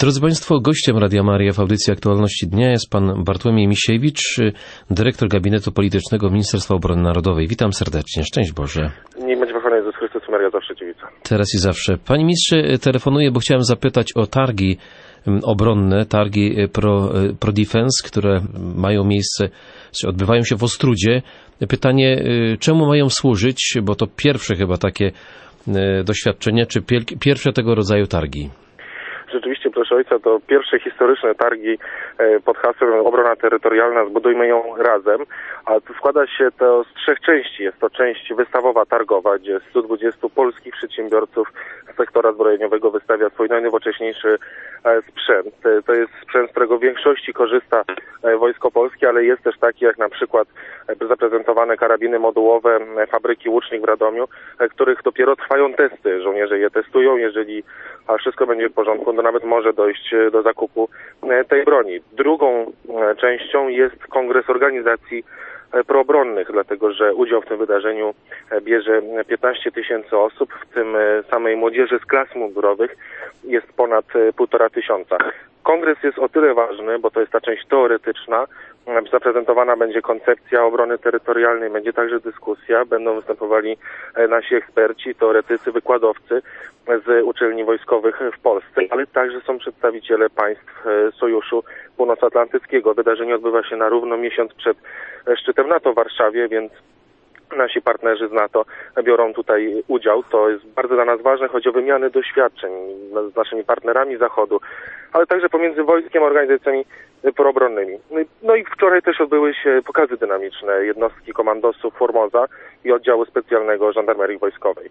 Drodzy Państwo, gościem Radia Maryja w audycji Aktualności Dnia jest pan Bartłomiej Misiewicz, dyrektor Gabinetu Politycznego Ministerstwa Obrony Narodowej. Witam serdecznie. Szczęść Boże. Nie będzie pochwalony Jezus Chrystus, Maria zawsze dziewica. Teraz i zawsze. Panie ministrze, telefonuję, bo chciałem zapytać o targi obronne, targi pro-defense, które mają miejsce, czy odbywają się w Ostródzie. Pytanie, czemu mają służyć, bo to pierwsze chyba takie doświadczenie, czy pierwsze tego rodzaju targi? Rzeczywiście, proszę ojca, to pierwsze historyczne targi pod hasłem Obrona Terytorialna, zbudujmy ją razem, a składa się to z 3 części. Jest to część wystawowa targowa, gdzie 120 polskich przedsiębiorców z sektora zbrojeniowego wystawia swój najnowocześniejszy sprzęt. To jest sprzęt, z którego w większości korzysta Wojsko Polskie, ale jest też taki jak na przykład zaprezentowane karabiny modułowe fabryki Łucznik w Radomiu, których dopiero trwają testy. Żołnierze je testują, jeżeli wszystko będzie w porządku, to nawet może dojść do zakupu tej broni. Drugą częścią jest Kongres Organizacji Proobronnych, dlatego że udział w tym wydarzeniu bierze 15 000 osób, w tym samej młodzieży z klas mundurowych jest ponad 1500. Kongres jest o tyle ważny, bo to jest ta część teoretyczna. Zaprezentowana będzie koncepcja obrony terytorialnej, będzie także dyskusja, będą występowali nasi eksperci, teoretycy, wykładowcy z uczelni wojskowych w Polsce, ale także są przedstawiciele państw Sojuszu Północnoatlantyckiego. Wydarzenie odbywa się na równo miesiąc przed szczytem NATO w Warszawie, więc nasi partnerzy z NATO biorą tutaj udział. To jest bardzo dla nas ważne. Chodzi o wymianę doświadczeń z naszymi partnerami Zachodu, ale także pomiędzy wojskiem a organizacjami proobronnymi. No i wczoraj też odbyły się pokazy dynamiczne jednostki komandosów Formosa i oddziału specjalnego Żandarmerii Wojskowej.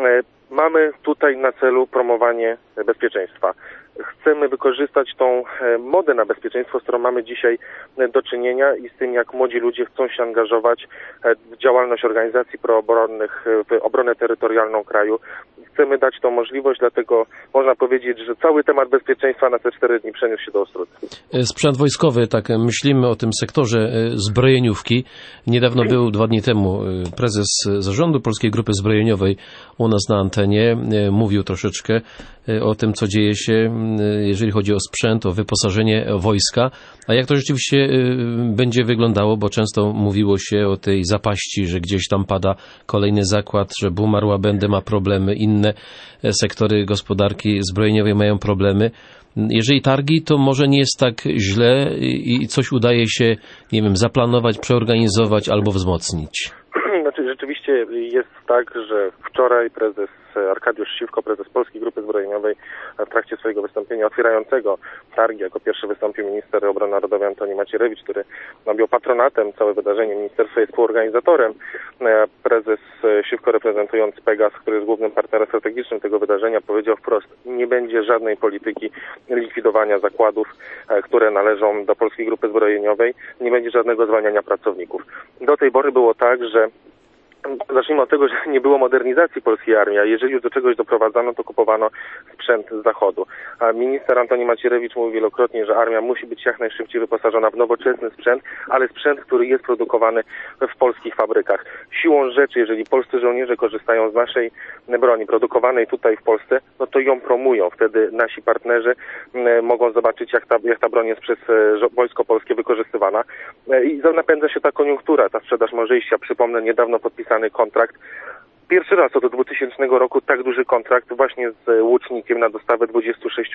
Mamy tutaj na celu promowanie bezpieczeństwa. Chcemy wykorzystać tą modę na bezpieczeństwo, z którą mamy dzisiaj do czynienia i z tym, jak młodzi ludzie chcą się angażować w działalność organizacji proobronnych, w obronę terytorialną kraju. Chcemy dać tą możliwość, dlatego można powiedzieć, że cały temat bezpieczeństwa na te 4 dni przeniósł się do Ostródy. Sprzęt wojskowy, tak myślimy o tym sektorze zbrojeniówki. Niedawno był 2 dni temu prezes zarządu Polskiej Grupy Zbrojeniowej u nas na antenie. Mówił troszeczkę o tym, co dzieje się, jeżeli chodzi o sprzęt, o wyposażenie wojska. A jak to rzeczywiście będzie wyglądało, bo często mówiło się o tej zapaści, że gdzieś tam pada kolejny zakład, że Bumar Łabędy ma problemy, inne sektory gospodarki zbrojeniowej mają problemy. Jeżeli targi, to może nie jest tak źle i coś udaje się, nie wiem, zaplanować, przeorganizować albo wzmocnić. Znaczy, rzeczywiście jest tak, że wczoraj prezes Arkadiusz Siwko, prezes Polskiej Grupy Zbrojeniowej, w trakcie swojego wystąpienia otwierającego targi, jako pierwszy wystąpił minister obrony narodowej Antoni Macierewicz, który objął patronatem całe wydarzenie. Ministerstwo jest współorganizatorem. Prezes Siwko, reprezentując Pegas, który jest głównym partnerem strategicznym tego wydarzenia, powiedział wprost: nie będzie żadnej polityki likwidowania zakładów, które należą do Polskiej Grupy Zbrojeniowej, nie będzie żadnego zwalniania pracowników. Do tej pory było tak, że zacznijmy od tego, że nie było modernizacji polskiej armii, a jeżeli już do czegoś doprowadzano, to kupowano sprzęt z Zachodu. A minister Antoni Macierewicz mówił wielokrotnie, że armia musi być jak najszybciej wyposażona w nowoczesny sprzęt, ale sprzęt, który jest produkowany w polskich fabrykach. Siłą rzeczy, jeżeli polscy żołnierze korzystają z naszej broni produkowanej tutaj w Polsce, no to ją promują. Wtedy nasi partnerzy mogą zobaczyć, jak ta broń jest przez Wojsko Polskie wykorzystywana. I napędza się ta koniunktura, ta sprzedaż może iść. Ja przypomnę, niedawno podpisany kontrakt. Pierwszy raz od 2000 roku tak duży kontrakt właśnie z Łucznikiem na dostawę 26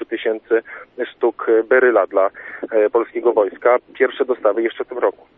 000 sztuk beryla dla polskiego wojska. Pierwsze dostawy jeszcze w tym roku.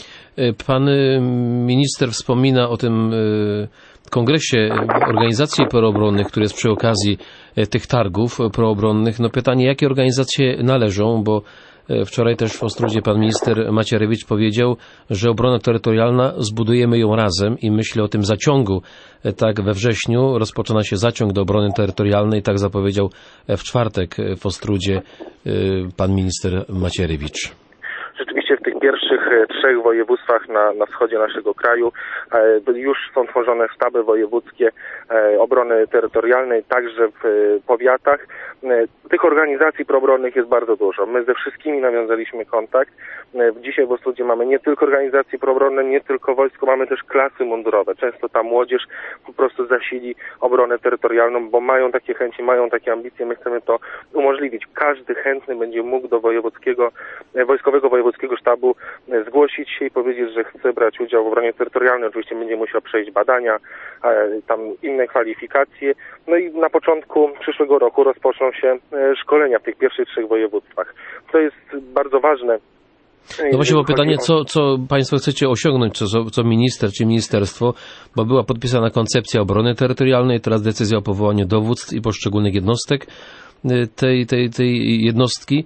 Pan minister wspomina o tym kongresie organizacji proobronnych, który jest przy okazji tych targów proobronnych. No pytanie, jakie organizacje należą, bo wczoraj też w Ostródzie pan minister Macierewicz powiedział, że obrona terytorialna, zbudujemy ją razem i myślę o tym zaciągu. Tak we wrześniu rozpoczyna się zaciąg do obrony terytorialnej, tak zapowiedział w czwartek w Ostródzie pan minister Macierewicz. Rzeczywiście w tych pierwszych trzech województwach na wschodzie naszego kraju. Już są tworzone sztaby wojewódzkie obrony terytorialnej, także w powiatach. Tych organizacji proobronnych jest bardzo dużo. My ze wszystkimi nawiązaliśmy kontakt. Dzisiaj w Ostródzie mamy nie tylko organizacje proobronne, nie tylko wojsko, mamy też klasy mundurowe. Często ta młodzież po prostu zasili obronę terytorialną, bo mają takie chęci, mają takie ambicje. My chcemy to umożliwić. Każdy chętny będzie mógł do wojskowego wojewódzkiego sztabu zgłosić się i powiedzieć, że chce brać udział w obronie terytorialnej. Oczywiście będzie musiał przejść badania, tam inne kwalifikacje. No i na początku przyszłego roku rozpoczną się szkolenia w tych pierwszych 3 województwach. To jest bardzo ważne. No właśnie, bo pytanie, co Państwo chcecie osiągnąć, co minister czy ministerstwo, bo była podpisana koncepcja obrony terytorialnej, teraz decyzja o powołaniu dowództw i poszczególnych jednostek tej jednostki.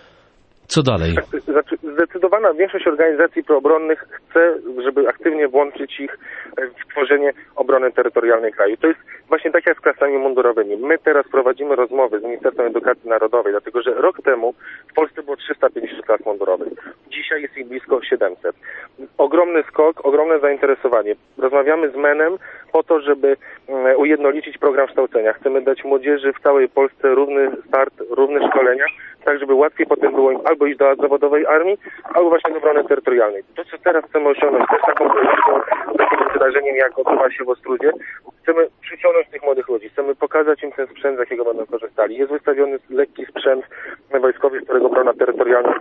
Co dalej? Znaczy, zdecydowana większość organizacji proobronnych chce, żeby aktywnie włączyć ich w tworzenie obrony terytorialnej kraju. To jest właśnie tak jak z klasami mundurowymi. My teraz prowadzimy rozmowy z Ministerstwem Edukacji Narodowej, dlatego że rok temu w Polsce było 350 klas mundurowych. Dzisiaj jest ich blisko 700. Ogromny skok, ogromne zainteresowanie. Rozmawiamy z MEN-em po to, żeby ujednolicić program kształcenia. Chcemy dać młodzieży w całej Polsce równy start, równe szkolenia, tak żeby łatwiej potem było im albo iść do zawodowej armii, albo właśnie do obrony terytorialnej. To, co teraz chcemy osiągnąć, też takim wydarzeniem, jak odbywa się w Ostródzie, chcemy przyciągnąć tych młodych ludzi, chcemy pokazać im ten sprzęt, z jakiego będą korzystali. Jest wystawiony lekki sprzęt wojskowy, z którego obrona terytorialna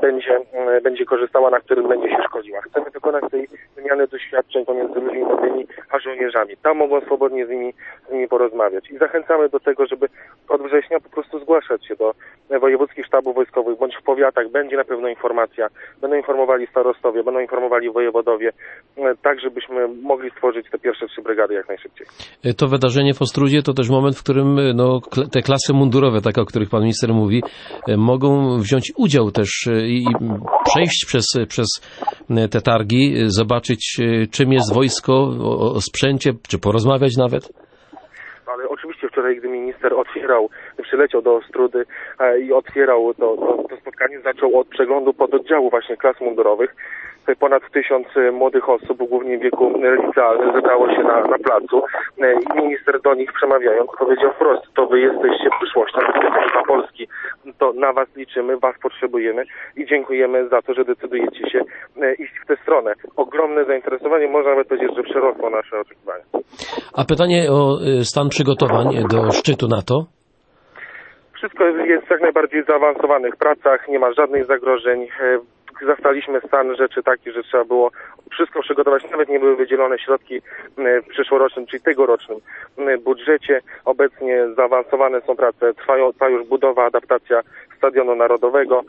będzie korzystała, na którym będzie się szkoliła. Chcemy dokonać tej wymiany doświadczeń pomiędzy ludźmi młodymi a żołnierzami. Tam mogą swobodnie z nimi porozmawiać. I zachęcamy do tego, żeby od września po prostu zgłaszać się do wojewódzkich sztabów wojskowych, bądź w powiatach. Będzie na pewno informacja. Będą informowali starostowie, będą informowali wojewodowie, tak żebyśmy mogli stworzyć te pierwsze 3 brygady jak najszybciej. To wydarzenie w Ostródzie to też moment, w którym te klasy mundurowe, takie o których pan minister mówi, mogą wziąć udział też i przejść przez te targi, zobaczyć czym jest wojsko, o sprzęcie, czy porozmawiać nawet? Ale oczywiście wczoraj, gdy minister przyleciał do Ostródy i otwierał to spotkanie, zaczął od przeglądu pododdziału właśnie klas mundurowych. Ponad 1000 młodych osób, głównie w wieku licealnym, zebrało się na placu i minister do nich przemawiając powiedział wprost: to wy jesteście przyszłością bezpieczeństwa Polski, to na was liczymy, was potrzebujemy i dziękujemy za to, że decydujecie się iść w tę stronę. Ogromne zainteresowanie, można nawet powiedzieć, że przerosło nasze oczekiwania. A pytanie o stan przygotowań do szczytu NATO? Wszystko jest w jak najbardziej zaawansowanych pracach, nie ma żadnych zagrożeń. Zastaliśmy stan rzeczy taki, że trzeba było wszystko przygotować. Nawet nie były wydzielone środki w przyszłorocznym, czyli tegorocznym budżecie. Obecnie zaawansowane są prace, trwa już budowa, adaptacja Stadionu Narodowego.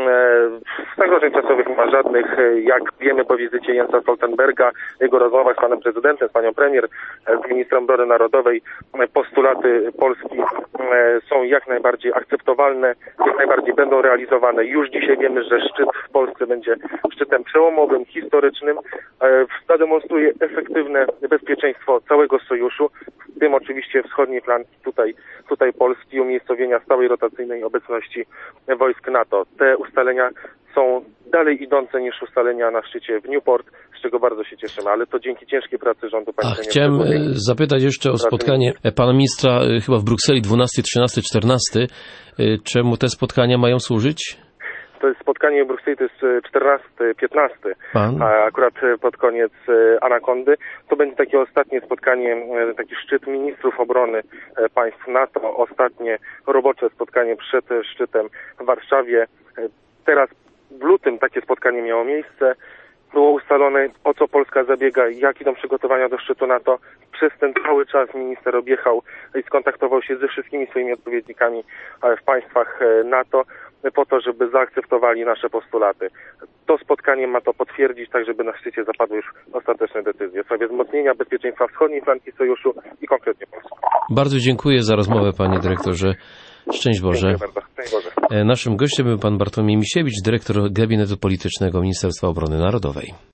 Zagrożeń czasowych nie ma żadnych. Jak wiemy po wizycie Jensa Stoltenberga, jego rozmowach z panem prezydentem, z panią premier, z ministrem obrony narodowej, postulaty Polski są jak najbardziej akceptowalne, jak najbardziej będą realizowane. Już dzisiaj wiemy, że szczyt w Polsce będzie szczytem przełomowym, historycznym. Zademonstruje efektywne bezpieczeństwo całego sojuszu, w tym oczywiście wschodniej flanki tutaj Polski, umiejscowienia stałej rotacyjnej obecności wojsk NATO. Te ustalenia są dalej idące niż ustalenia na szczycie w Newport, z czego bardzo się cieszymy, ale to dzięki ciężkiej pracy rządu państwa. Chciałem zapytać jeszcze o spotkanie pana ministra chyba w Brukseli 12, 13, 14. Czemu te spotkania mają służyć? To jest spotkanie w Brukseli, to jest 14, 15, a akurat pod koniec Anakondy. To będzie takie ostatnie spotkanie, taki szczyt ministrów obrony państw NATO, ostatnie robocze spotkanie przed szczytem w Warszawie. Teraz w lutym takie spotkanie miało miejsce. Było ustalone, o co Polska zabiega, jak idą przygotowania do szczytu NATO. Przez ten cały czas minister objechał i skontaktował się ze wszystkimi swoimi odpowiednikami w państwach NATO po to, żeby zaakceptowali nasze postulaty. To spotkanie ma to potwierdzić, tak żeby na szczycie zapadły już ostateczne decyzje w sprawie wzmocnienia bezpieczeństwa wschodniej flanki sojuszu i konkretnie Polski. Bardzo dziękuję za rozmowę, panie dyrektorze. Szczęść Boże. Dziękuję bardzo. Szczęść Boże. Naszym gościem był pan Bartłomiej Misiewicz, dyrektor Gabinetu Politycznego Ministerstwa Obrony Narodowej.